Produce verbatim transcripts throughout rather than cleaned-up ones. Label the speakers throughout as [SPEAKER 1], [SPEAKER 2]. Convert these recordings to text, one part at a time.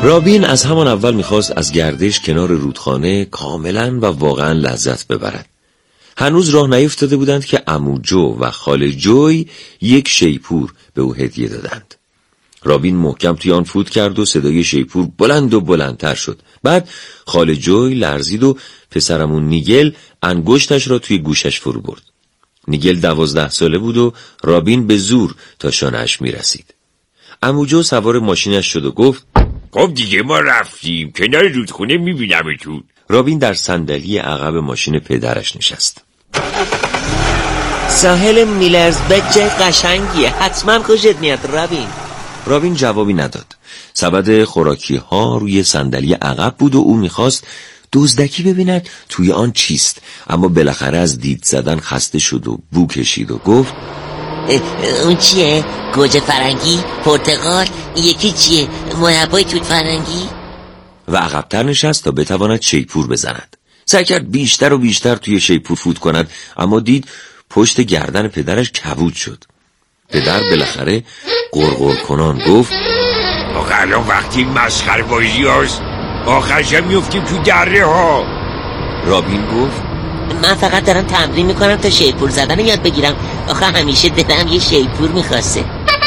[SPEAKER 1] رابین از همان اول میخواست از گردش کنار رودخانه کاملا و واقعا لذت ببرد. هنوز راه نیفتاده بودند که عمو جو و خاله جوی یک شیپور به او هدیه دادند. رابین محکم توی آن فوت کرد و صدای شیپور بلند و بلندتر شد. بعد خاله جوی لرزید و پسرمون نیگل انگشتش را توی گوشش فرو برد. نیگل دوازده ساله بود و رابین به زور تا شانه‌اش میرسید. عمو جو سوار ماشینش شد و گفت
[SPEAKER 2] خب دیگه ما رفتیم، کنار رودخونه میبینمتون.
[SPEAKER 1] رابین در صندلی عقب ماشین پدرش نشست.
[SPEAKER 3] ساحل میلرزبک جای قشنگیه، حتما خوشت میاد رابین.
[SPEAKER 1] رابین جوابی نداد. سبد خوراکی ها روی صندلی عقب بود و او میخواست دزدکی ببیند توی آن چیست، اما بالاخره از دید زدن خسته شد و بو کشید و گفت
[SPEAKER 3] اون چیه؟ گوجه فرنگی؟ پرتقال؟ یکی چیه؟ مربای توت فرنگی؟
[SPEAKER 1] و عقب‌تر نشست تا بتواند شیپور بزند. سعی کرد بیشتر و بیشتر توی شیپور فوت کند، اما دید پشت گردن پدرش کبود شد. پدر بالاخره قرقر کنان گفت
[SPEAKER 2] آخه الان وقتی مسخره بازی هاست، آخرش هم میفتیم تو دره ها.
[SPEAKER 1] رابین گفت
[SPEAKER 3] من فقط دارم تمرین میکنم تا شیپور زدن یاد بگیرم، آخه همیشه دلم یه شیپور میخواسته.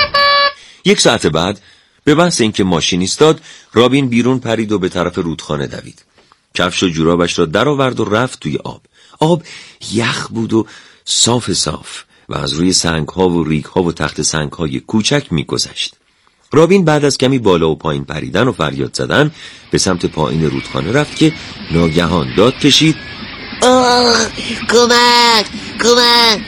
[SPEAKER 1] یک ساعت بعد به بحث اینکه ماشین ایستاد، رابین بیرون پرید و به طرف رودخانه دوید. کفش و جورابش را در آورد و رفت توی آب. آب یخ بود و صاف صاف و از روی سنگ‌ها و ریگ‌ها و تخت سنگ‌های کوچک می‌گذشت. رابین بعد از کمی بالا و پایین پریدن و فریاد زدن به سمت پایین رودخانه رفت که ناگهان داد کشید
[SPEAKER 3] آه کمک کمک.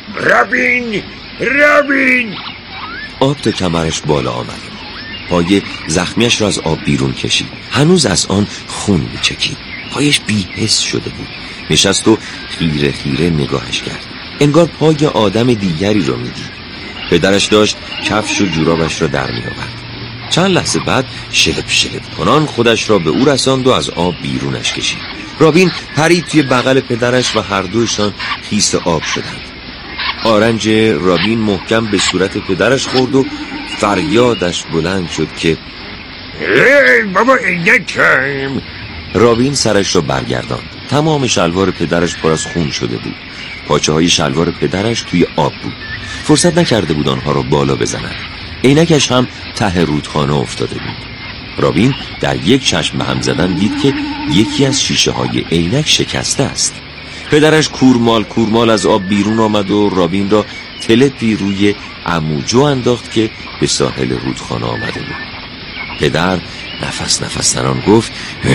[SPEAKER 2] رابین رابین.
[SPEAKER 1] آب تا کمرش بالا آمد. پای زخمیش را از آب بیرون کشید. هنوز از آن خون می‌چکید. پایش بی‌حس شده بود. نشست و خیره خیره نگاهش کرد. انگار پای آدم دیگری را می‌دید. پدرش داشت کفش و جورابش را در می‌آورد. چند لحظه بعد شلپ شلپ کنان خودش را به او رساند و از آب بیرونش کشید. رابین پرید توی بغل پدرش و هر دوشان خیس آب شدند. آرنج رابین محکم به صورت پدرش خورد و فریادش بلند شد که
[SPEAKER 2] ای بابا عینکم.
[SPEAKER 1] رابین سرش را برگرداند. تمام شلوار پدرش پر از خون شده بود. پاچه های شلوار پدرش توی آب بود. فرصت نکرده بود آنها را بالا بزند. عینکش هم ته رودخانه افتاده بود. رابین در یک چشم به هم زدن دید که یکی از شیشه های عینک شکسته است. پدرش کورمال کورمال از آب بیرون آمد و رابین را تلپی روی عمو جو انداخت که به ساحل رودخانه آمده بود. پدر نفس نفس تنان گفت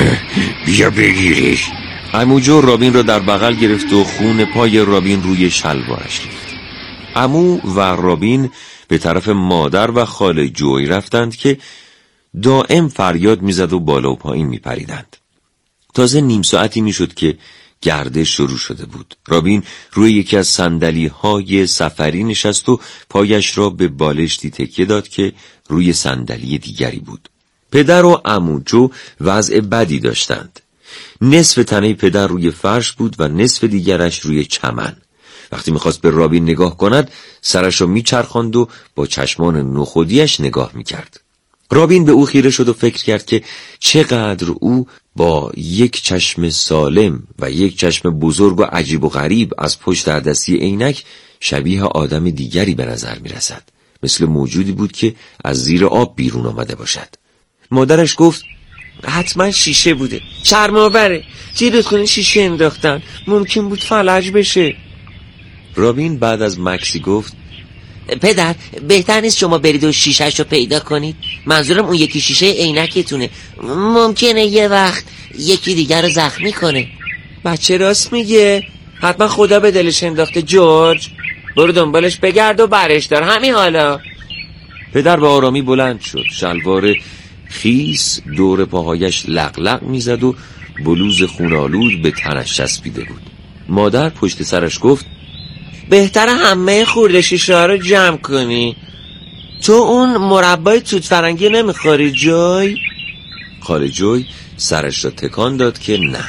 [SPEAKER 2] بیا بگیرش.
[SPEAKER 1] عمو جو رابین را در بغل گرفت و خون پای رابین روی شلوارش ریخت. عمو و رابین به طرف مادر و خاله جوی رفتند که دائم فریاد میزد و بالا و پایین میپریدند. تازه نیم ساعتی میشد که گردش شروع شده بود. رابین روی یکی از صندلی‌های سفری نشست و پایش را به بالشتی تکیه داد که روی صندلی دیگری بود. پدر و عمو جو وضع بدی داشتند. نصف تنه پدر روی فرش بود و نصف دیگرش روی چمن. وقتی میخواست به رابین نگاه کند، سرش را میچرخاند و با چشمان نخودیش نگاه میکرد. رابین به او خیره شد و فکر کرد که چقدر او با یک چشم سالم و یک چشم بزرگ و عجیب و غریب از پشت عدسی عینک شبیه آدم دیگری به نظر می رسد. مثل موجودی بود که از زیر آب بیرون آمده باشد. مادرش گفت
[SPEAKER 4] حتما شیشه بوده، شرم‌آوره، توی رودخانه شیشه انداختن، ممکن بود فلج بشه.
[SPEAKER 1] رابین بعد از مکسی گفت
[SPEAKER 3] پدر بهتر نیست شما برید و شیشه‌ش رو پیدا کنید؟ منظورم اون یکی شیشه عینکتونه، ممکنه یه وقت یکی دیگر رو زخمی کنه.
[SPEAKER 4] بچه راست میگه، حتما خدا به دلش انداخته. جورج برو دنبالش بگرد و برش دار همین حالا.
[SPEAKER 1] پدر به آرامی بلند شد. شلوار خیس دور پاهایش لق لق میزد و بلوز خونالود به تنش چسبیده بود. مادر پشت سرش گفت
[SPEAKER 4] بهتر همه خورده شیشه ها رو جمع کنی. تو اون مربای توت فرنگی نمیخوری جوی؟
[SPEAKER 1] خاله جوی سرش را تکان داد که نه.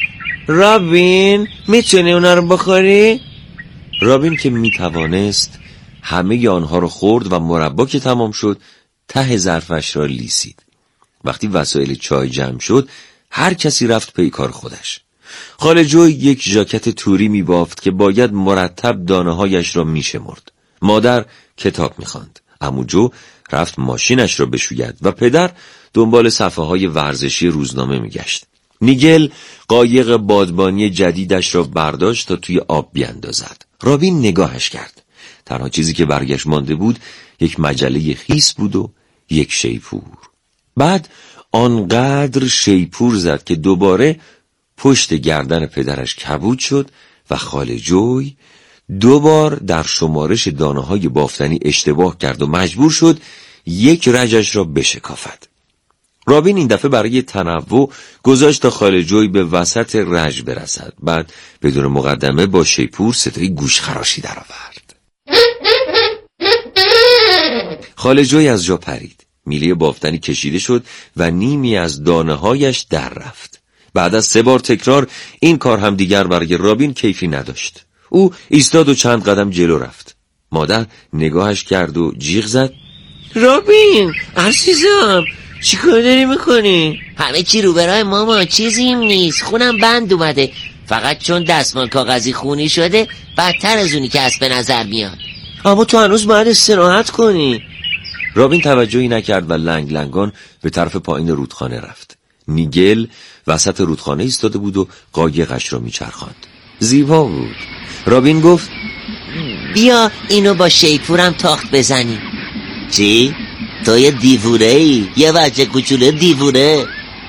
[SPEAKER 4] رابین میتونی اونا رو بخوری؟
[SPEAKER 1] رابین که میتوانست همه آنها رو خورد و مربا که تمام شد ته ظرفش را لیسید. وقتی وسایل چای جمع شد هر کسی رفت پی کار خودش. خاله جوی یک ژاکت توری می بافت که باید مرتب دانه هایش را می شمرد. مادر کتاب می خواند. عمو جو رفت ماشینش را بشوید و پدر دنبال صفحه های ورزشی روزنامه می گشت. نیگل قایق بادبانی جدیدش را برداشت تا توی آب بیاندازد. رابین نگاهش کرد. تنها چیزی که برگشت مانده بود یک مجله خیس بود و یک شیپور. بعد آنقدر شیپور زد که دوباره پشت گردن پدرش کبود شد و خاله جوی دوبار در شمارش دانه های بافتنی اشتباه کرد و مجبور شد یک رجش را بشکافد. رابین این دفعه برای تنوع گذاشت تا خاله جوی به وسط رج برسد. بعد بدون مقدمه با شیپور صدای گوشخراشی درآورد. خاله جوی از جا پرید. میله بافتنی کشیده شد و نیمی از دانه هایش در رفت. بعد از سه بار تکرار این کار هم دیگر برای رابین کیفی نداشت. او ایستاد و چند قدم جلو رفت. مادر نگاهش کرد و جیغ زد:
[SPEAKER 4] رابین عزیزم چی کار داری میکنی؟
[SPEAKER 3] همه چی رو برای ماما، چیزیم نیست، خونم بند اومده، فقط چون دستمال کاغذی خونی شده بدتر از اونی که از به نظر میاد.
[SPEAKER 4] اما تو هنوز باید استراحت کنی.
[SPEAKER 1] رابین توجهی نکرد و لنگ لنگان به طرف پایین رودخانه رفت. نیگل وسط رودخانه ایستاده بود و قایقش را میچرخاند. زیبا بود. رابین گفت:
[SPEAKER 3] بیا اینو با شیپورم تاخت بزنی.
[SPEAKER 5] چی؟ تو یه دیوونه ای، یه بچه کوچوله دیوونه.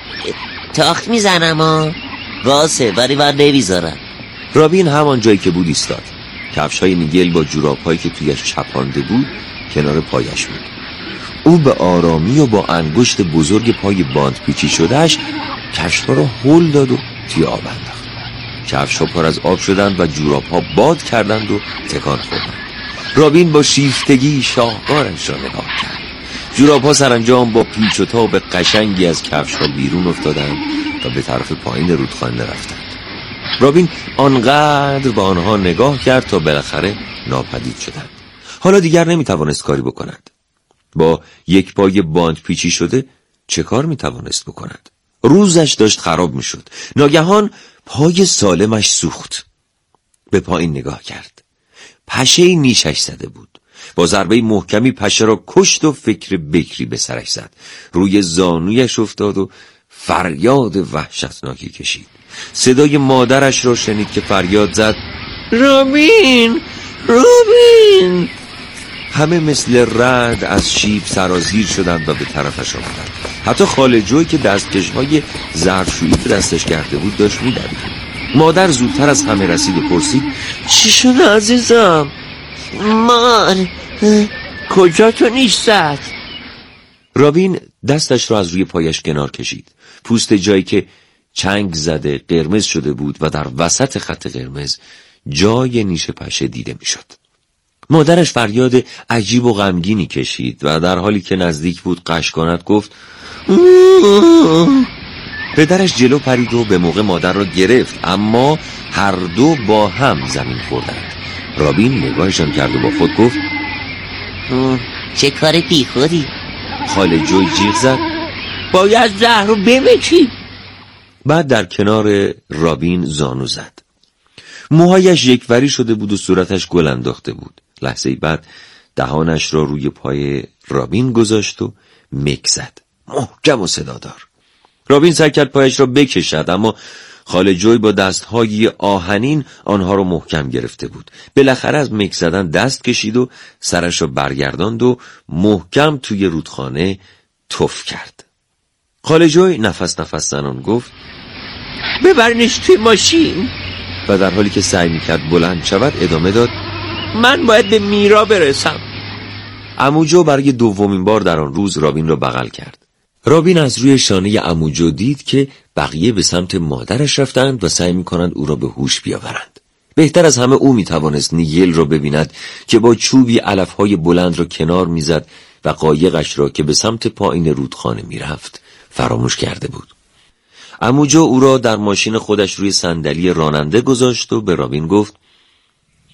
[SPEAKER 3] تاخت میزنم ها.
[SPEAKER 5] واسه ولی من نمیذارم.
[SPEAKER 1] رابین همان جایی که بود ایستاد. کفش‌های نیگل با جوراب‌هایی که تویش چپانده بود کنار پایش بود. او به آرامی و با انگشت بزرگ پای باند پیچی شدهش کفش‌ها را هل داد و توی آب انداخت. کفش‌ها پر از آب شدند و جوراب‌ها باد کردند و تکان خوردند. رابین با شیفتگی شاهکارش را نگاه کرد. جوراب‌ها سرانجام با پیچ و تاب قشنگی از کفش‌ها بیرون افتادند و به طرف پایین رودخانه رفتند. رابین آنقدر به آنها نگاه کرد تا بالاخره ناپدید شدند. حالا دیگر نمیتوانست کاری بکند. با یک پای باند پیچی شده چه کار میتوانست بکند؟ روزش داشت خراب میشد. ناگهان پای سالمش سوخت. به پایین نگاه کرد. پشه نیشش زده بود. با ضربه محکمی پشه را کشت و فکر بکری به سرش زد. روی زانویش افتاد و فریاد وحشتناکی کشید. صدای مادرش را شنید که فریاد زد:
[SPEAKER 4] رابین! رابین!
[SPEAKER 1] همه مثل رعد از شیب سرازیر شدند و به طرفش آمدند. حتی خاله جوی که دستکش‌های ظرفشویی به دستش کرده بود داشت می‌دوید. مادر زودتر از همه رسید و پرسید:
[SPEAKER 4] چی شده عزیزم؟
[SPEAKER 3] مار
[SPEAKER 4] کجا تو نیستت؟
[SPEAKER 1] رابین دستش را از روی پایش کنار کشید. پوست جایی که چنگ زده قرمز شده بود و در وسط خط قرمز جای نیش پشه دیده میشد. مادرش فریاد عجیب و غمگینی کشید و در حالی که نزدیک بود قش کند گفت: پدرش جلو پرید و به موقع مادر را گرفت، اما هر دو با هم زمین خوردند. رابین نگاهشان کرد و با خود گفت:
[SPEAKER 3] چه کار بیخودی.
[SPEAKER 1] خاله جوی جیغ زد:
[SPEAKER 4] باید زهر رو بمکی.
[SPEAKER 1] بعد در کنار رابین زانو زد. موهایش یکوری شده بود و صورتش گل انداخته بود. لحظه بعد دهانش را روی پای رابین گذاشت و مک زد، محکم و صدادار. رابین سعی کرد پایش را بکشد، اما خاله جوی با دستهای آهنین آنها را محکم گرفته بود. بالاخره از مک زدن دست کشید و سرش را برگرداند و محکم توی رودخانه تف کرد. خاله جوی نفس نفس زنان گفت:
[SPEAKER 4] ببرنش توی ماشین.
[SPEAKER 1] و در حالی که سعی میکرد بلند شود ادامه داد:
[SPEAKER 4] من باید به میرا برسم.
[SPEAKER 1] عمو جو برای دومین بار در آن روز رابین را بغل کرد. رابین از روی شانه عمو جو دید که بقیه به سمت مادرش رفتند و سعی میکنند او را به هوش بیاورند. بهتر از همه او میتوانست نیگل را ببیند که با چوبی علفهای بلند را کنار میزد و قایقش را که به سمت پایین رودخانه میرفت فراموش کرده بود. عمو جو او را در ماشین خودش روی صندلی راننده گذاشت و به رابین گفت: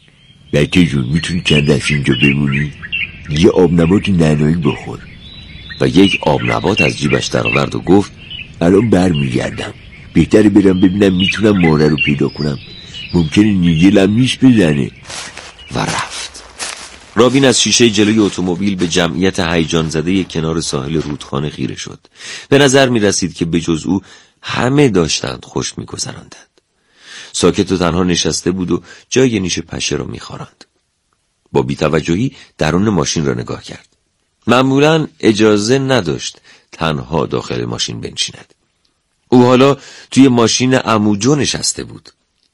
[SPEAKER 2] بچه جون میتونی چند دست اینجا بمونی؟ یه آب نبات نعنایی بخور.
[SPEAKER 1] و یک آب نبات از جیبش در آورد و گفت
[SPEAKER 2] الان برمیگردم، بهتره برم ببینم میتونم ماره رو پیدا کنم، ممکنه نیگلم نیش بزنه.
[SPEAKER 1] و رفت. رابین از شیشه جلوی اتومبیل به جمعیت هیجان زده کنار ساحل رودخانه خیره شد. به نظر می رسید که به جز او همه داشتند خوش می گذراندند. ساکت و تنها نشسته بود و جای نیش پشه را می خاراند. با بی‌توجهی درون ماشین را نگاه کرد. معمولاً اجازه نداشت تنها داخل ماشین بنشیند. او حالا توی ماشین عمو جو نشسته بود.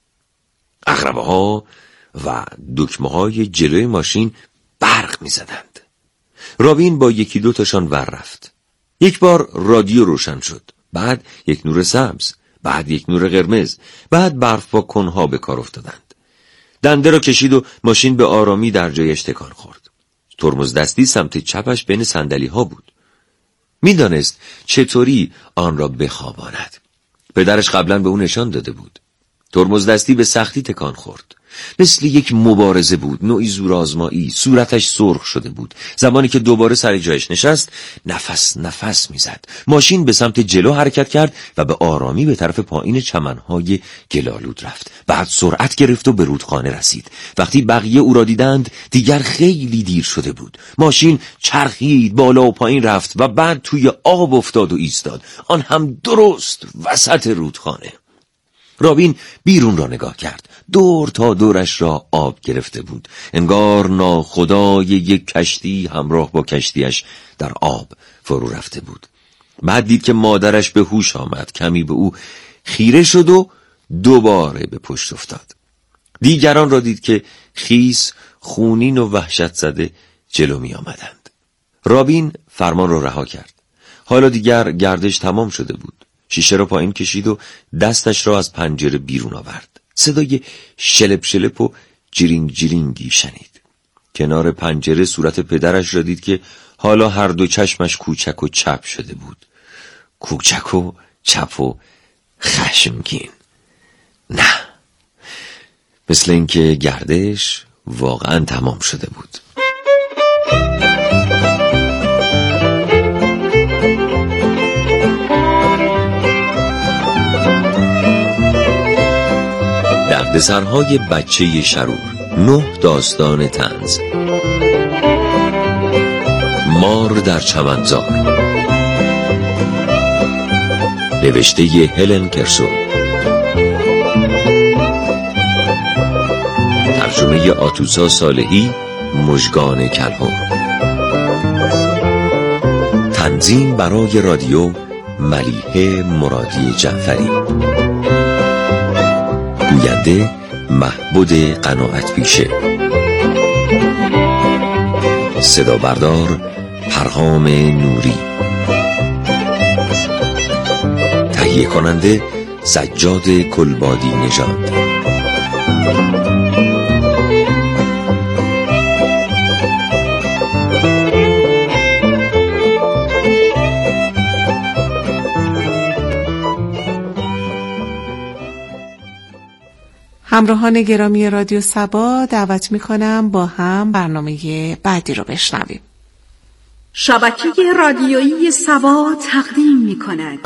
[SPEAKER 1] عقربه ها و دکمه های جلوی ماشین برق می زدند. رابین با یکی دو تاشان ور رفت. یک بار رادیو روشن شد، بعد یک نور سبز، بعد یک نور قرمز، بعد برف با کنها به کار افتادند. دنده را کشید و ماشین به آرامی در جایش تکان خورد. ترمز دستی سمت چپش بین صندلی ها بود. می دانست چطوری آن را بخواباند. پدرش قبلا به او نشان داده بود. ترمز دستی به سختی تکان خورد. مثل یک مبارزه بود، نوعی زورآزمایی. صورتش سرخ شده بود. زمانی که دوباره سر جایش نشست، نفس نفس میزد. ماشین به سمت جلو حرکت کرد و به آرامی به طرف پایین چمنهای گلالود رفت. بعد سرعت گرفت و به رودخانه رسید. وقتی بقیه او را دیدند، دیگر خیلی دیر شده بود. ماشین چرخید، بالا و پایین رفت و بعد توی آب افتاد و ایستاد. آن هم درست وسط رودخانه. رابین بیرون را نگاه کرد. دور تا دورش را آب گرفته بود. انگار ناخدای یک کشتی همراه با کشتیش در آب فرو رفته بود. بعد دید که مادرش به هوش آمد. کمی به او خیره شد و دوباره به پشت افتاد. دیگران را دید که خیس، خونین و وحشت زده جلو می آمدند. رابین فرمان را رها کرد. حالا دیگر گردش تمام شده بود. شیشه را پایین کشید و دستش را از پنجره بیرون آورد. صدای شلپ شلپ و جرینگ جرینگی شنید. کنار پنجره صورت پدرش را دید که حالا هر دو چشمش کوچک و چپ شده بود. کوچک و چپ و خشمگین. نه، مثل اینکه گردش واقعا تمام شده بود. دردسرهای بچه شرور. نه داستان طنز. مار در چمنزار. نوشته هلن کرسون. ترجمه آتوسا صالحی، مژگان کلهر. تنظیم برای رادیو ملیحه مرادی جعفری. گوینده محبود قناعت پیشه. صدا بردار پرهام نوری. تهیه کننده سجاد کلبادی نژاد.
[SPEAKER 6] همراهان گرامی رادیو صبا، دعوت میکنم با هم برنامه بعدی رو بشنویم.
[SPEAKER 7] شبکه رادیویی صبا تقدیم میکند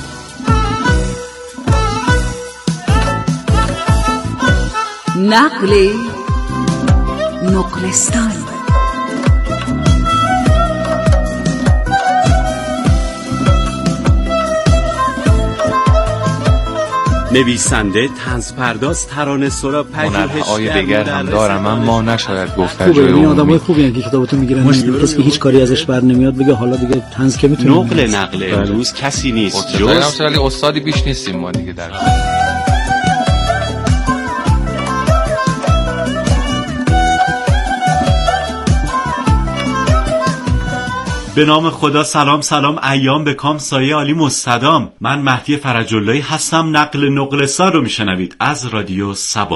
[SPEAKER 7] نقل نقلستان.
[SPEAKER 8] نویسنده، طنزپرداز، ترانه‌سرا،
[SPEAKER 9] هنرهای دیگر هم دارم، اما نشاید گفت در
[SPEAKER 10] جای این آدمای خوبی هستن که کتابتون میگیرن، کسی که هیچ کاری ازش بر نمیاد بگه حالا دیگه طنز که میتونه.
[SPEAKER 8] نقل نقل امروز کسی نیست جز
[SPEAKER 9] ولی استادی بیش نیستیم ما دیگه در
[SPEAKER 8] به نام خدا. سلام سلام، ایام به کام، سایه عالی مستدام. من مهدی فرج‌اللهی هستم. نقل نقلستان رو میشنوید از رادیو صبا.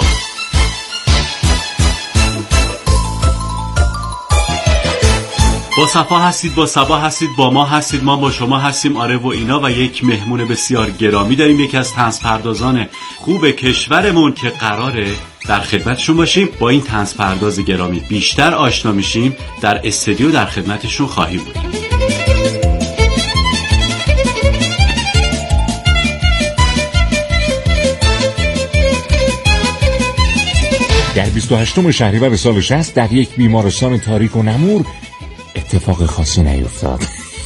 [SPEAKER 8] با صفا هستید، با صبا هستید، با ما هستید، ما با شما هستیم. آره و اینا. و یک مهمون بسیار گرامی داریم، یکی از طنزپردازان خوب کشورمون که قراره در خدمتشون باشیم. با این طنزپرداز گرامی بیشتر آشنا میشیم. در استودیو در خدمتشون خواهیم بود.
[SPEAKER 11] در بیست و هشتم شهریور سال شصت در یک بیمارستان تاریک و نمور اتفاق خاصی نیفتاد.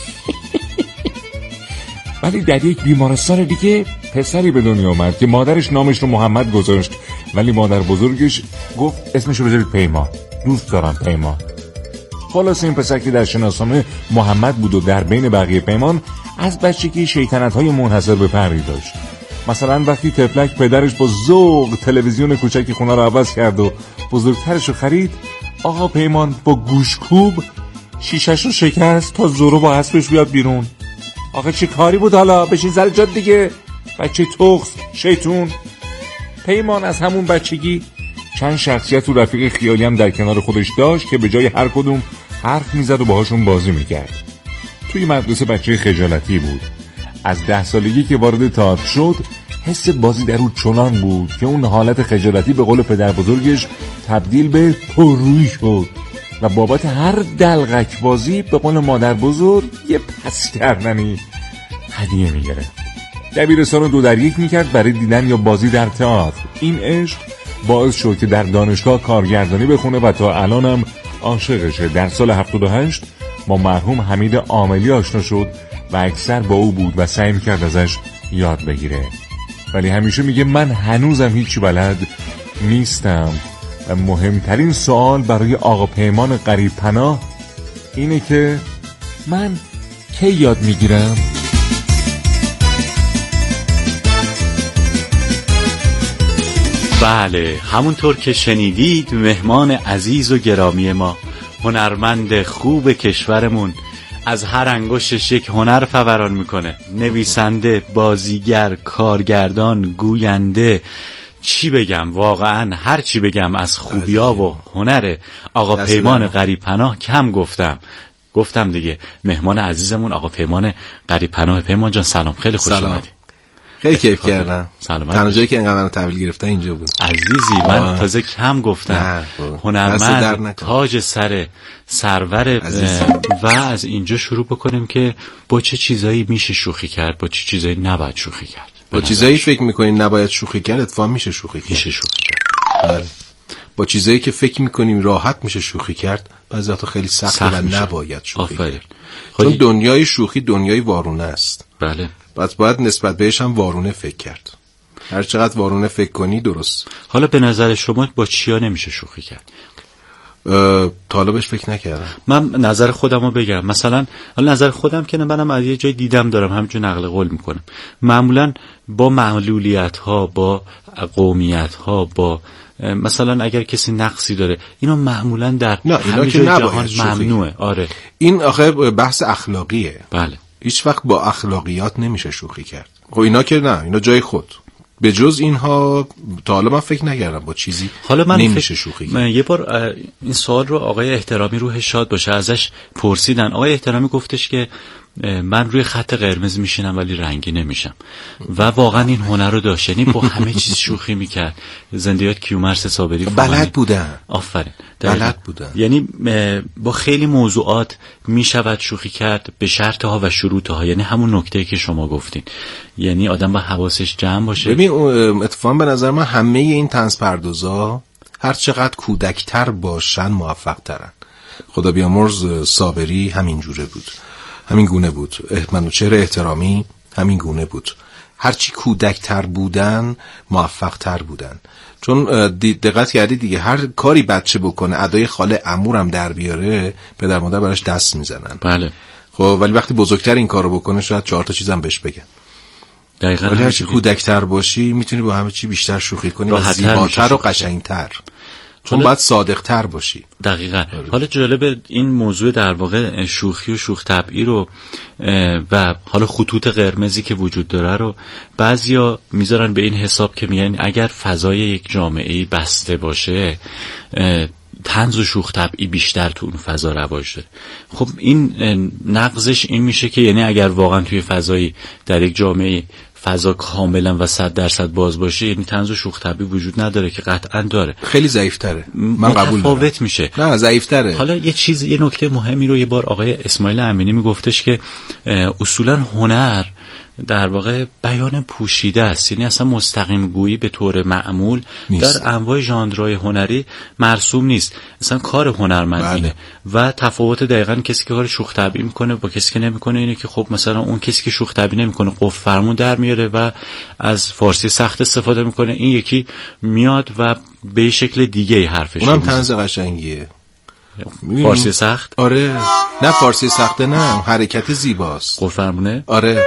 [SPEAKER 11] ولی در یک بیمارستان دیگه پسری به دنیا آمد که مادرش نامش رو محمد گذاشت، ولی مادر بزرگش گفت اسمشو بذارید پیمان، دوست دارم پیمان. خلاص این پسر که در شناسنامه محمد بود و در بین بقیه پیمان، از بچگی شیطنت‌های منحصر به فردی داشت. مثلا وقتی تفلک پدرش با ذوق تلویزیون کوچکی خونه رو عوض کرد و بزرگترش رو خرید، آقا پیمان با گوشکوب شیشش رو شکست تا زورو با اسبش بیاد بیرون. آقا چه کاری بود حالا؟ بشین سر جات دیگه، بچه تخس شیطون. پیمان از همون بچگی چند شخصیت و رفیق خیالی هم در کنار خودش داشت که به جای هر کدوم حرف میزد و باهاشون بازی میکرد. توی مدرسه بچه خجالتی بود. از ده سالگی که وارد تئاتر شد حس بازی در او چنان بود که اون حالت خجالتی به قول پدر بزرگش تبدیل به پررویی شد و بابت هر دلغک بازی به قول مادر بزرگ یه پس کردنی هدیه میگرفت. دبیرستان رو دو در یک میکرد برای دیدن یا بازی در تئاتر. این عشق باعث شد که در دانشگاه کارگردانی بخونه و تا الانم عاشقشه. در سال هفتاد و هشت با مرحوم حمید عاملی آشنا شد و اکثر با او بود و سعی میکرد ازش یاد بگیره، ولی همیشه میگه من هنوزم هیچی بلد نیستم. و مهمترین سوال برای آقا پیمان غریب پناه اینه که من کی یاد میگیرم؟
[SPEAKER 8] بله، همونطور که شنیدید مهمان عزیز و گرامی ما، هنرمند خوب کشورمون، از هر انگشتش یک هنر فوران میکنه. نویسنده، بازیگر، کارگردان، گوینده، چی بگم، واقعا هر چی بگم از خوبیا و هنر آقا پیمان غریب پناه کم گفتم. گفتم دیگه مهمان عزیزمون آقا پیمان غریب پناه. پیمان جان سلام، خیلی خوش اومدی.
[SPEAKER 12] خیلی کیف کردم.
[SPEAKER 8] سلام.
[SPEAKER 12] تنها جایی که اینقدر منو تحویل گرفتن اینجا بود.
[SPEAKER 8] عزیزی من تازه کم گفتم. هنرمند، تاج سر سرور. و از اینجا شروع بکنیم که با چه چیزایی میشه شوخی کرد، با چه چیزایی نباید شوخی کرد.
[SPEAKER 12] با چیزایی فکر میکنین نباید شوخی کرد، اتفاقا میشه شوخی کرد.
[SPEAKER 8] میشه شوخی کرد.
[SPEAKER 12] با چیزایی که فکر میکنیم راحت میشه شوخی کرد، بعضی وقتا خیلی سخته و نباید شوخی کرد. چون دنیای شوخی دنیای وارونه است.
[SPEAKER 8] بله.
[SPEAKER 12] پس باید نسبت بهش هم وارونه فکر کرد. هر چقدر وارونه فکر کنی درست.
[SPEAKER 8] حالا به نظر شما با چیا نمیشه شوخی کرد؟
[SPEAKER 12] طالبش فکر نکردم.
[SPEAKER 8] من نظر خودمو بگم. مثلا حالا نظر خودم که منم از یه جای دیدم دارم، همینجور نقل قول میکنم. معمولا با معلولیت ها، با قومیت ها، با مثلا اگر کسی نقصی داره، اینا معمولا در همه جای جهان ممنوعه. آره
[SPEAKER 12] این آخه بحث اخلاقیه.
[SPEAKER 8] بله.
[SPEAKER 12] هیچ وقت با اخلاقیات نمیشه شوخی کرد. خب اینا که نه، اینا جای خود. به جز اینها تا حالا من فکر نکردم با چیزی
[SPEAKER 8] حالا من
[SPEAKER 12] نمیشه شوخی کرد.
[SPEAKER 8] یه بار این سوال رو آقای احترامی روح شاد باشه ازش پرسیدن. آقای احترامی گفتش که من روی خط قرمز میشینم ولی رنگی نمیشم. و واقعا این هنر رو داشت، یعنی با همه چیز شوخی میکرد. زندیات کیومرث صابری
[SPEAKER 12] بلد بودن.
[SPEAKER 8] آفرین.
[SPEAKER 12] بلد بودن.
[SPEAKER 8] یعنی با خیلی موضوعات میشود شوخی کرد به شرطها و شروطها. یعنی همون نکته‌ای که شما گفتین، یعنی آدم با حواسش جمع باشه.
[SPEAKER 12] ببین اتفاقا به نظر من همه این طنز پردازا هر چقدر کودکتر باشن موفق ترن. خدا بیامرز صابری همین جوره بود، همین گونه بود. منوچهر احترامی همین گونه بود. هرچی کودکتر بودن موفق تر بودن. چون دقت کردی دیگه، هر کاری بچه بکنه ادای خاله عمورم در بیاره، پدر مادر براش دست میزنن.
[SPEAKER 8] بله.
[SPEAKER 12] خب ولی وقتی بزرگتر این کارو بکنه شاید چهار تا چیزم بهش بگن.
[SPEAKER 8] دقیقاً.
[SPEAKER 12] ولی هرچی کودکتر باشی میتونی با همه چی بیشتر شوخی کنی و زیباتر و قشنگتر. چون باید صادق تر باشی.
[SPEAKER 8] دقیقاً. حالا جالب این موضوع در واقع شوخی و شوخ طبعی رو و حالا خطوط قرمزی که وجود داره رو بعضیا میذارن به این حساب که میگن اگر فضای یک جامعه بسته باشه طنز و شوخ طبعی بیشتر تو اون فضا رواج داره. خب این نقضش این میشه که یعنی اگر واقعا توی فضایی در یک جامعه فضا کاملا و صد درصد باز باشه، یعنی طنز و شوخ طبعی وجود نداره که قطعا داره.
[SPEAKER 12] خیلی ضعیف‌تره. من قبول دارم.
[SPEAKER 8] متفاوت میشه.
[SPEAKER 12] نه ضعیف‌تره.
[SPEAKER 8] حالا یه چیز، یه نکته مهمی رو یه بار آقای اسماعیل امینی میگفتش که اصولا هنر در واقع بیان پوشیده است، یعنی اصلا مستقیم گویی به طور معمول نیست. در انواع ژانرهای هنری مرسوم نیست، اصلا کار هنرمند بله. اینه و تفاوت دقیقاً کسی که کار شوخ طبعی میکنه با کسی که نمیکنه اینه که خب مثلا اون کسی که شوخ طبعی نمیکنه قفل فرمون در میاره و از فارسی سخت استفاده میکنه، این یکی میاد و به شکل دیگه حرفش
[SPEAKER 12] اونم طنز قشنگیه.
[SPEAKER 8] فارسی سخت؟
[SPEAKER 12] آره نه فارسی سخته نه، حرکت زیباست.
[SPEAKER 8] قفل فرمونه؟
[SPEAKER 12] آره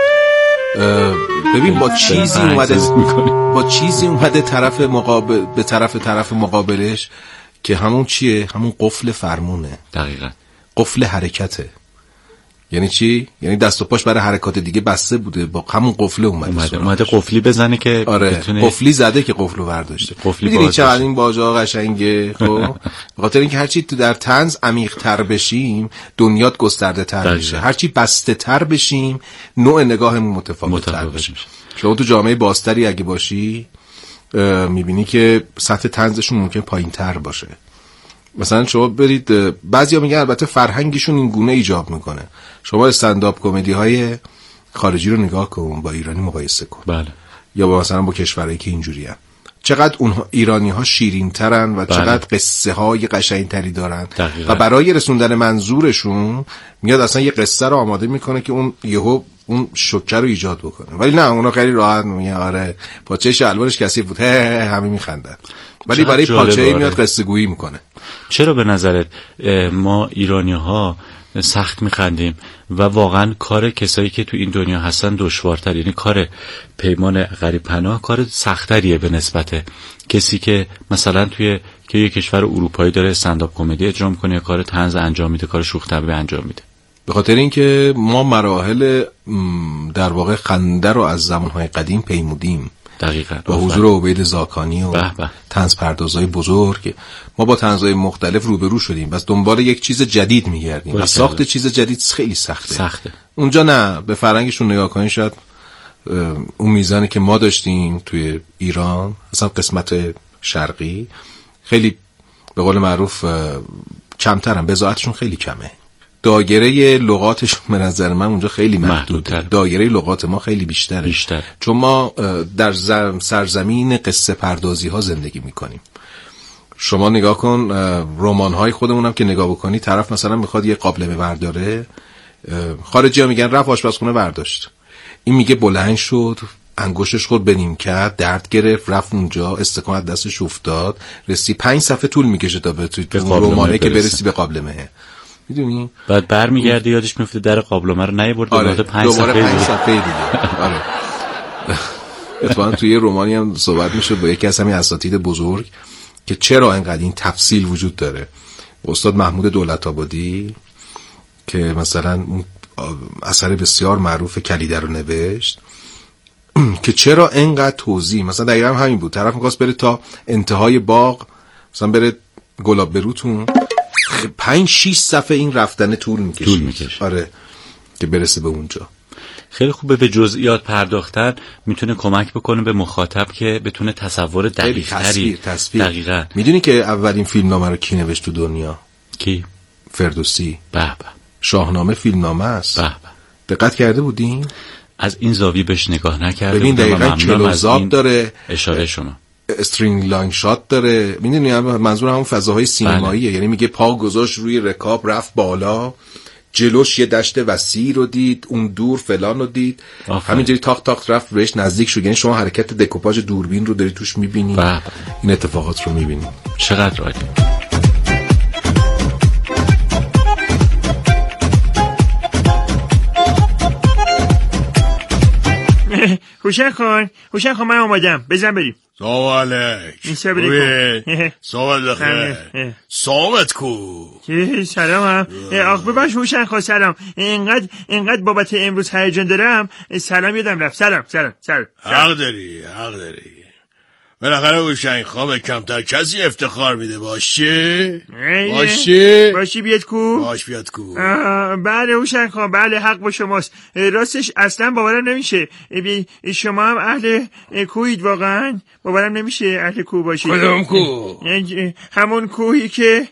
[SPEAKER 12] ببین با چیزی اومده با چیزی اومده طرف مقابل به طرف طرف مقابلش که همون چیه؟ همون قفل فرمونه.
[SPEAKER 8] دقیقاً
[SPEAKER 12] قفل حرکته. یعنی چی؟ یعنی دست و پاش برای حرکات دیگه بسته بوده، با همون قفل اومده
[SPEAKER 8] اومده, اومده قفلی بزنه که
[SPEAKER 12] آره
[SPEAKER 8] بتونه...
[SPEAKER 12] قفلی زده که قفلو برداشته. میدونی چقدر این باجا قشنگه؟ خب به خاطر اینکه هرچی تو در طنز عمیق تر بشیم دنیات گسترده تر میشه، هرچی بسته تر بشیم نوع نگاهمون متفاوت تر بشه. شما تو جامعه بازتری اگه باشی میبینی که سطح طنزشون ممکن پایین تر باشه. مثلا شما برید، بعضیا میگن البته فرهنگشون این گونه ایجاب میکنه، شما استندآپ کمدی های خارجی رو نگاه کن با ایرانی مقایسه کن.
[SPEAKER 8] بله.
[SPEAKER 12] یا با مثلا با کشورهایی که اینجوری هن. چقدر اونها ایرانی ها شیرین ترن و بله. چقدر قصه های قشنگ تری دارن دقیقا. و برای رسوندن منظورشون میاد اصلا یه قصه رو آماده میکنه که اون یهو اون شوکه رو ایجاد بکنه. ولی نه اونا خیلی راحت میگن آره پاچه شلوارش کثیف بود هه همه میخندن، ولی برای پاچه میاد قصه گویی میکنه.
[SPEAKER 8] چرا به نظرت ما ایرانی ها سخت میخندیم و واقعا کار کسایی که تو این دنیا هستن دشوارتر، یعنی کار پیمان غریب پناه کار سختریه به نسبت کسی که مثلا توی که یه کشور اروپایی داره استندآپ کمدی اجرا میکنه یا کار طنز انجام میده، کار شوخ طبعی انجام میده؟
[SPEAKER 12] به خاطر اینکه ما مراحل در واقع خنده رو از زمانهای قدیم پیمودیم.
[SPEAKER 8] دقیقاً.
[SPEAKER 12] با حضور عبید زاکانی و طنز پردازای بزرگ ما با طنزهای مختلف روبرو شدیم، بس دنبال یک چیز جدید میگردیم و ساخت چیز جدید خیلی سخته.
[SPEAKER 8] سخته.
[SPEAKER 12] اونجا نه، به فرهنگشون نگاه کنین شاید اون میزانی که ما داشتیم توی ایران اصلا قسمت شرقی خیلی به قول معروف کمترن، بضاعتشون خیلی کمه، دایره لغاتشون به نظر من اونجا خیلی محدوده، دایره لغات ما خیلی بیشتره
[SPEAKER 8] بیشتر.
[SPEAKER 12] چون ما در سرزمین قصه پردازی ها زندگی میکنیم. شما نگاه کن رمان های خودمونم که نگاه بکنی، طرف مثلا میخواد یه قابلمه برداره، خارجی ها میگن رفت آشپزخونه برداشت، این میگه بلند شد انگشتش خورد به نیمکت، درد گرفت، رفت اونجا، استکان از دستش افتاد، رسی پنج صفحه طول میکشه تا به توی رمانه که برسی به قابلمه. میدونی؟
[SPEAKER 8] بعد برمیگرده یادش میفته در قابلمه رو نیاورد،
[SPEAKER 12] آره.
[SPEAKER 8] دوباره پنج صفحه
[SPEAKER 12] پنج صفحه دیگه. آره. اتفاقا توی رمانی هم صحبت میشد با یکی از همین اساتید بزرگ که چرا اینقدر این تفصیل وجود داره. استاد محمود دولت‌آبادی که مثلا اون اثر بسیار معروف کلیده رو نوشت که چرا اینقدر توضیح، مثلا دقیقا همین بود، طرف می‌خواست بره تا انتهای باغ، مثلا بره گلاب بروتون، پنج شیش صفحه این رفتن طول میکشه.
[SPEAKER 8] طول میکشه.
[SPEAKER 12] آره که برسه به اونجا.
[SPEAKER 8] خیلی خوبه به جزئیات پرداختن، میتونه کمک بکنه به مخاطب که بتونه تصور دقیق‌تری. دقیقاً.
[SPEAKER 12] میدونی که اولین فیلمنامه رو کی نوشت تو دنیا؟
[SPEAKER 8] کی؟
[SPEAKER 12] فردوسی.
[SPEAKER 8] به به.
[SPEAKER 12] شاهنامه فیلمنامه است.
[SPEAKER 8] به به.
[SPEAKER 12] دقت کرده بودین؟
[SPEAKER 8] از این زاویه بهش نگاه نکرده
[SPEAKER 12] بودم. ببین دقیقاً کلوزآپ داره.
[SPEAKER 8] اشاره شما.
[SPEAKER 12] استرینگ لانگ شات داره. میدونی منظور همون فضاهای سینماییه. بله. یعنی میگه پا گذاشت روی رکاب رفت بالا، جلوش یه دشت وسیع رو دید، اون دور فلان رو دید، همینجوری تاخت تاخت رفت بهش نزدیک شد. یعنی شما حرکت دکوپاژ دوربین رو داری توش میبینی، این اتفاقات رو میبینی.
[SPEAKER 8] چقدر عالی.
[SPEAKER 13] هوشنگ خان هوشنگ خان من اومدم، بزن بریم.
[SPEAKER 14] سلام علیک. سلام بخیر. سلامت کو.
[SPEAKER 13] سلام هم. آخ ببخش هوشنگ خان، سلام. اینقدر اینقدر بابت امروز هیجان دارم، سلام یادم رفت. سلام سلام سلام.
[SPEAKER 14] حق داری حق داری. بالاخره هوشنگ خان به کمتر کسی افتخار میده. باشه باشه
[SPEAKER 13] باشی بیاد کو.
[SPEAKER 14] باش بیاد کو.
[SPEAKER 13] بله هوشنگ خان، بله حق با شماست. راستش اصلا باورم نمیشه شما هم اهل کویید، واقعا باورم نمیشه اهل کو باشید.
[SPEAKER 14] کدوم کو؟
[SPEAKER 13] همون کویی که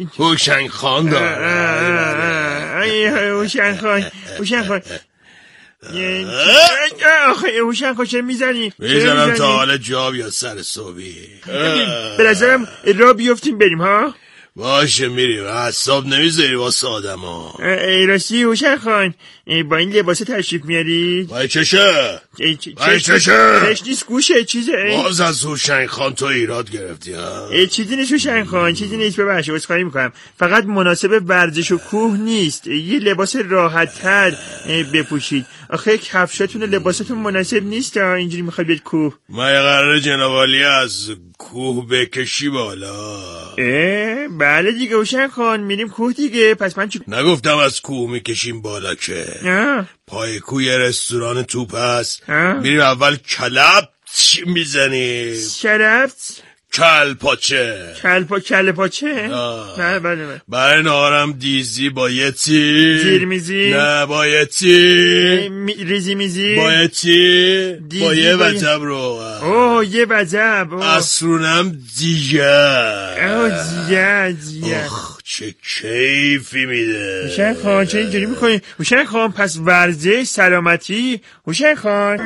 [SPEAKER 14] هوشنگ خان داره.
[SPEAKER 13] هوشنگ خان هوشنگ خان آخه هوشنگ خان چه میزنی؟
[SPEAKER 14] میزنم تا حال جا یا سر صبحی.
[SPEAKER 13] به نظرم را بیفتیم بریم ها.
[SPEAKER 14] باشه میریم، حساب نمیذاری واسه آدم ها.
[SPEAKER 13] راستی هوشنگ خان با این لباسه تشریف میاری؟
[SPEAKER 14] بای چشه؟ بای چشه؟
[SPEAKER 13] چش نیست گوشه چیزه.
[SPEAKER 14] باز از هوشنگ خان تو ایراد گرفتی ها؟
[SPEAKER 13] چیزی نیست هوشنگ خان، چیزی نیست، ببخشید عذرخواهی میکنم. فقط مناسب ورزش و کوه نیست، یه لباس راحت تر بپوشید. آخه کفشاتون و لباستون مناسب نیست اینجوری میخواد بیاد کوه.
[SPEAKER 14] ما قراره جنابالی از کوه بکشی بالا.
[SPEAKER 13] اه بله دیگه هوشنگ خان، میریم کوه دیگه. پس من چی
[SPEAKER 14] نگفتم از کوه میکشیم بالا که؟
[SPEAKER 13] آه.
[SPEAKER 14] پای کوه یه رستوران توپ هست، میریم اول کلپ میزنیم.
[SPEAKER 13] کلپ
[SPEAKER 14] کل پاچه
[SPEAKER 13] کل پا کل پاچه نه بله بله.
[SPEAKER 14] برای نهارم دیزی با یه تی
[SPEAKER 13] زیر میزی
[SPEAKER 14] نه با یه تی
[SPEAKER 13] می... ریزی میزی
[SPEAKER 14] با یه تی با یه وجب رو
[SPEAKER 13] اوه یه وجب
[SPEAKER 14] اصرونم دیگه
[SPEAKER 13] اوه دیگه دیگه
[SPEAKER 14] اخ چه کیفی میده.
[SPEAKER 13] هوشنگ خان چه اینجوری میکنی؟ هوشنگ خان پس ورزش سلامتی. هوشنگ خان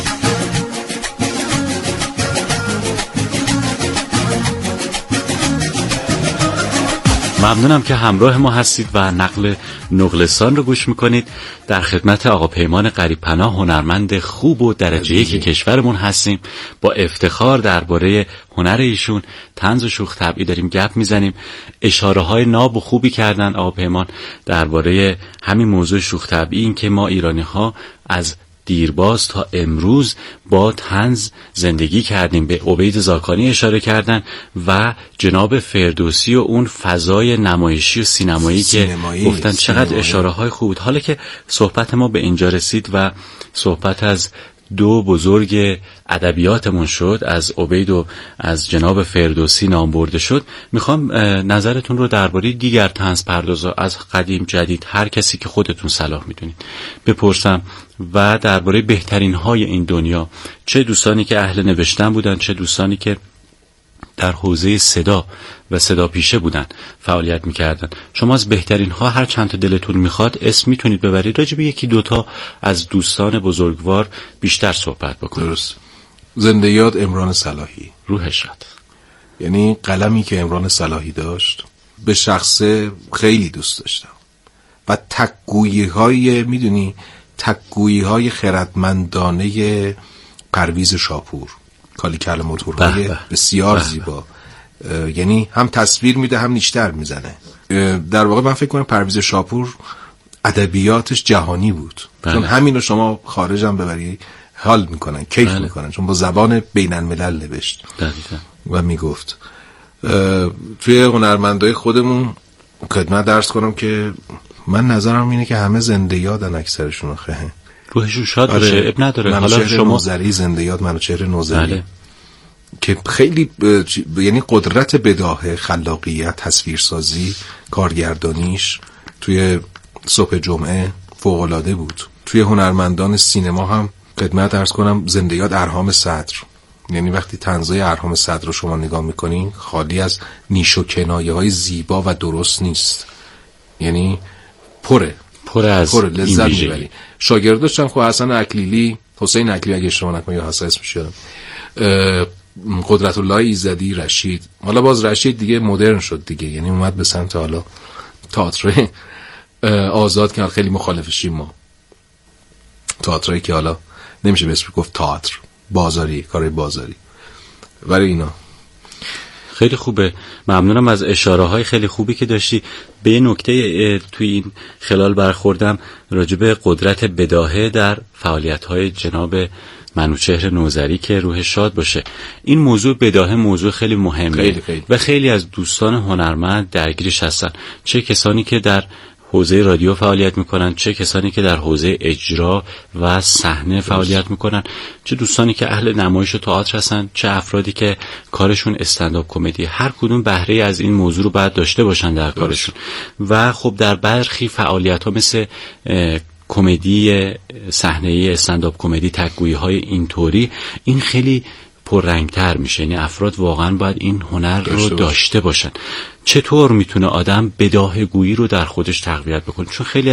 [SPEAKER 8] ممنونم که همراه ما هستید و نقل نقلستان رو گوش میکنید. در خدمت آقا پیمان قریب پناه، هنرمند خوب و درجه یک کشورمون هستیم. با افتخار درباره هنر ایشون طنز و شوخ طبعی داریم گپ میزنیم. اشاره های ناب و خوبی کردن آقا پیمان درباره همین موضوع شوخ طبعی، این که ما ایرانی ها از دیرباز تا امروز با طنز زندگی کردیم. به عبید زاکانی اشاره کردن و جناب فردوسی و اون فضای نمایشی و سینمایی, سینمایی که گفتن چقدر سینمایی. اشاره های خوب بود. حالا که صحبت ما به اینجا رسید و صحبت از دو بزرگ ادبیاتمون شد، از عبید و از جناب فردوسی نام برده شد، میخوام نظرتون رو درباره دیگر طنز پردازا از قدیم جدید، هر کسی که خودتون صلاح میدونید، بپرسم و درباره بهترین های این دنیا، چه دوستانی که اهل نوشتن بودن، چه دوستانی که در حوزه صدا و صدا پیشه بودن فعالیت میکردن. شما از بهترین ها هر چند تا دلتون میخواد اسم میتونید ببرید، راجع به یکی دوتا از دوستان بزرگوار بیشتر صحبت بکنید.
[SPEAKER 12] درست. زنده یاد عمران صلاحی،
[SPEAKER 8] روحش شاد.
[SPEAKER 12] یعنی قلمی که عمران صلاحی داشت به شخصه خیلی دوست داشتم و تکگویی های میدونی تکگویی های خردمندانه پرویز شاپور، کالی کل موتورهای بسیار بح بح. زیبا، یعنی هم تصویر میده هم نیشتر میزنه. در واقع من فکر کنم پرویز شاپور ادبیاتش جهانی بود، بله. چون همینو شما خارج هم ببری حال میکنن، کیف بله. میکنن، چون با زبان بین الملل نوشت
[SPEAKER 8] دقیقا.
[SPEAKER 12] و میگفت. توی هنرمندای خودمون خدمت درس کنم که من نظرم اینه که همه زنده یادن، اکثرشون خیلی
[SPEAKER 8] روحشون شاد بشه.
[SPEAKER 12] آره.
[SPEAKER 8] اب نداره.
[SPEAKER 12] حالا شما نوزری زنده یاد، منوچهر نوزری بله. که خیلی ب... یعنی قدرت بداهه، خلاقیت، تصویرسازی، کارگردانیش توی صبح جمعه فوق‌العاده بود. توی هنرمندان سینما هم خدمت عرض کنم زنده یاد ارهام صدر، یعنی وقتی طنزای ارهام صدر رو شما نگاه میکنین خالی از نیش و کنایه های زیبا و درست نیست، یعنی پره
[SPEAKER 8] پر از
[SPEAKER 12] پر لذت میبری. شاگرداش هم خب حسن اکلیلی، حسین اکلیلی اگه اشتباه نکنم یا حسن اسمش یادم، قدرت الله ایزدی، رشید. حالا باز رشید دیگه مدرن شد دیگه، یعنی اومد به سمت حالا تئاتر آزاد که خیلی مخالفشیم ما، تئاتری که حالا نمیشه به اسم گفت تئاتر، بازاری، کار بازاری. ولی اینا
[SPEAKER 8] خیلی خوبه. ممنونم از اشاره های خیلی خوبی که داشتی. به یه نکته توی این خلال برخوردم راجع به قدرت بداهه در فعالیت های جناب منوچهر نوزری که روح شاد باشه. این موضوع بداهه موضوع خیلی مهمه
[SPEAKER 12] خیلی خیلی.
[SPEAKER 8] و خیلی از دوستان هنرمند درگیرش هستن، چه کسانی که در حوزه رادیو فعالیت میکنن، چه کسانی که در حوزه اجرا و صحنه فعالیت میکنن، چه دوستانی که اهل نمایش و تئاتر هستن، چه افرادی که کارشون استندآپ کمدی. هر کدوم بهره از این موضوع رو باید داشته باشن در کارشون. و خب در برخی فعالیت‌ها مثل کمدی صحنه‌ای، استندآپ کمدی، تک‌گویی‌های اینطوری، این خیلی پررنگتر میشه. یعنی افراد واقعا باید این هنر رو داشته باشن. چطور میتونه آدم بداهه گویی رو در خودش تقویت بکنه؟ چون خیلی